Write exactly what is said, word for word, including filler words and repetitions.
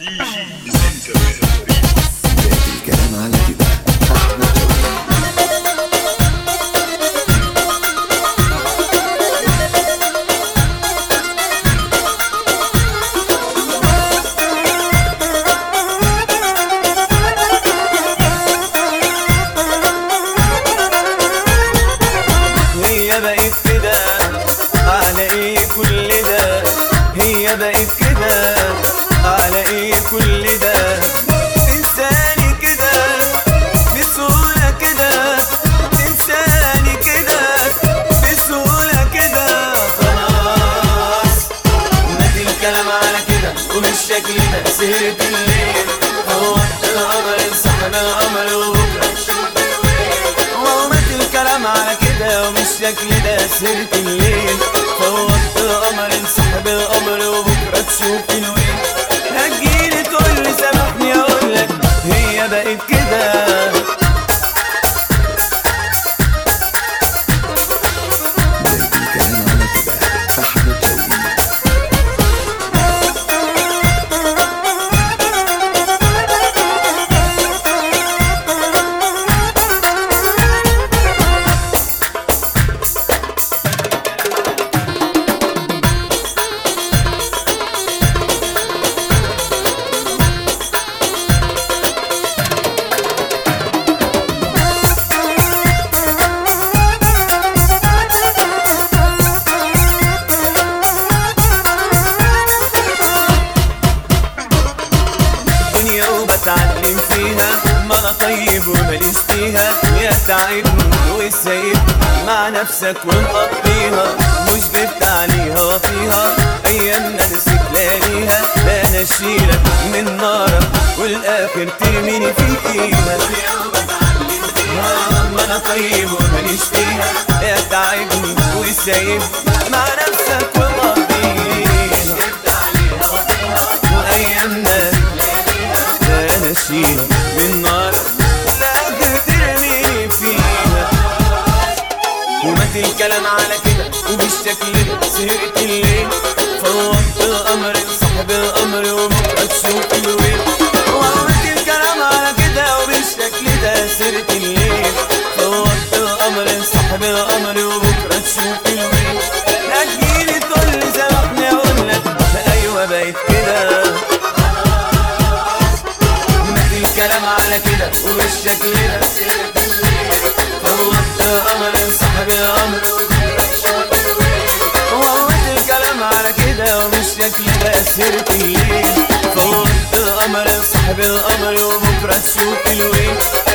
الكلام على كده أحمد هي بقت كده على ايه كل ده؟ هي بقت كده على ايه كل ده؟ تنساني كده بسهولة كده، تنساني كده بسهولة كده. خلاص مات الكلام على كده وبالشكل ده سهرت الليل، فوقت القمر انسحب القمر وبكرة الكلام على كده وبالشكل ده سهرت الليل، فوقت القمر انسحب القمر وبكرة تشوف الويل. هتجيلي تقولي سامحني اقولك هي بقت كده. الكلام على كده أحمد شوقي. بتعلم فيها ما انا طيب وماليش فيها، يا تعبني وسايبني مع نفسك ومقضيها، مش جبت عليها وفيها ايامنا نسيت لياليها. لا انا اشيلك من نارك والاخر ترميني فيها. ما انا طيب وماليش فيها، يا تعبني وسايبني مع نفسك ومقضيها، وايامنا نشيلك من نار لا ترميني فيها. ومات الكلام على كده وبالشكل ده سهرت الليل، فوقت القمر انسحب القمر وبكرة تشوف الويل. ومات الكلام على كده وبالشكل ده سهرت الليل، فوقت القمر انسحب القمر وبكرة تشوف الويل. هتجيلي تقولي سامحني اقولك ايوه بقت كده. الكلام على كده وبالشكل ده فوقت القمر انسحب القمر وقت الكلام على كده وبالشكل ده سهرت الليل، فوقت القمر انسحب القمر وبكرة تشوف الويل.